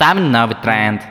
Самый новый тренд.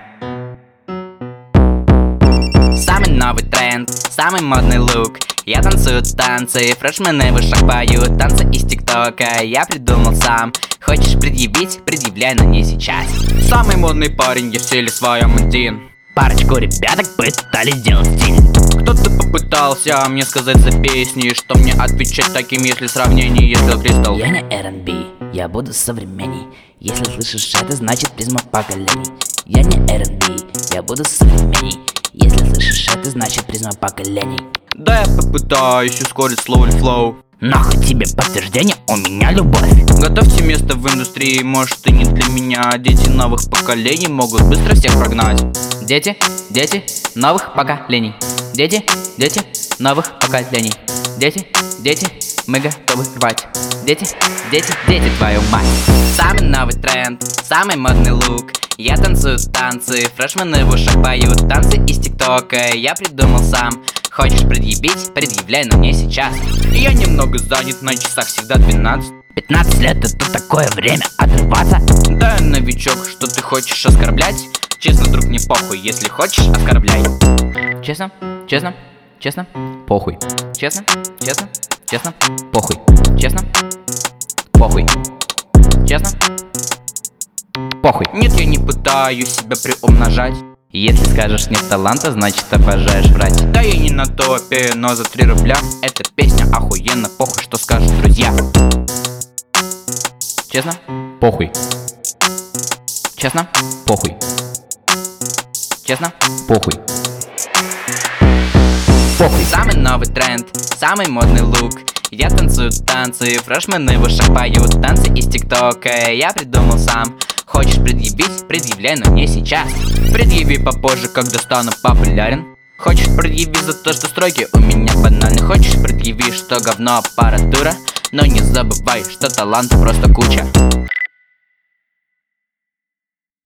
Самый новый тренд, самый модный лук. Я танцую танцы, фрешмены в ушах поют танцы из ТикТока. Я придумал сам. Хочешь предъявить? Предъявляй, но не сейчас. Самый модный парень, я в стиле своем один. Парочку ребяток пытались сделать стиль. Кто-то попытался мне сказать за песни, что мне отвечать таким, если сравнение сделал Кристалл. Я не R&B, я буду современней. Если слышишь это, значит призма поколений. Я не R&B, я буду современней. Если слышишь это, значит призма поколений. Да, я попытаюсь ускорить слово или флоу. Нахуй тебе подтверждение, у меня любовь. Готовьте место в индустрии, может и не для меня. Дети новых поколений могут быстро всех прогнать. Дети новых поколений. Дети новых поколений. Дети, мы готовы рвать. Дети, твою мать. Самый новый тренд, самый модный лук. Я танцую танцы, фрешмены в ушах поют танцы из ТикТока. Я придумал сам. Хочешь предъявить? Предъявляй, но не сейчас. Я немного занят, на часах всегда 12. 15 лет это такое время отрываться. Да, новичок, что ты хочешь оскорблять? Честно, друг, не похуй, если хочешь, оскорбляй. Честно, похуй. Честно, похуй. Честно, похуй. Честно, похуй. Нет, я не пытаюсь себя приумножать. Если скажешь нет таланта, значит обожаешь врать. Да, я не на топе, но за 3 рубля эта песня охуенно, похуй, что скажут друзья. Честно, похуй. Честно, похуй. Честно, похуй. Похуй. Самый новый тренд, самый модный лук. Я танцую танцы, фрешмены в ушах поют танцы из ТикТока. Я придумал сам. Хочешь предъявить? Предъявляй, но не сейчас. Предъяви попозже, когда стану популярен. Хочешь предъяви за то, что стройки у меня банальны. Хочешь предъяви, что говно аппаратура. Но не забывай, что таланта просто куча.